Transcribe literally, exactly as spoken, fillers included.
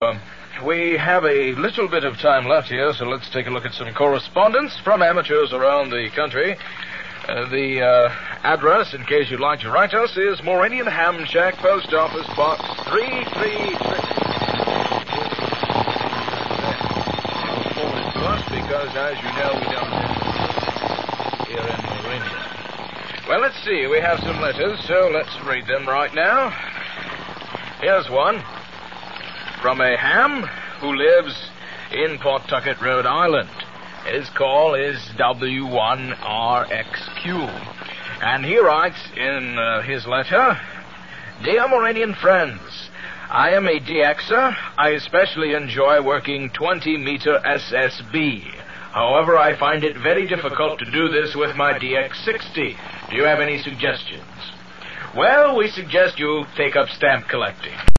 Um, we have a little bit of time left here, so let's take a look at some correspondence from amateurs around the country. Uh, the uh, address, in case you'd like to write us, is Moranian Ham Shack, Post Office Box three three three. Forward it to us because, as you know, we don't have here in Morania. Well, let's see. We have some letters, so let's read them right now. Here's one. From a ham who lives in Pawtucket, Rhode Island. His call is W one R X Q. And he writes in uh, his letter, Dear Moranian friends, I am a D Xer. I especially enjoy working twenty meter S S B. However, I find it very difficult to do this with my D X sixty. Do you have any suggestions? Well, we suggest you take up stamp collecting.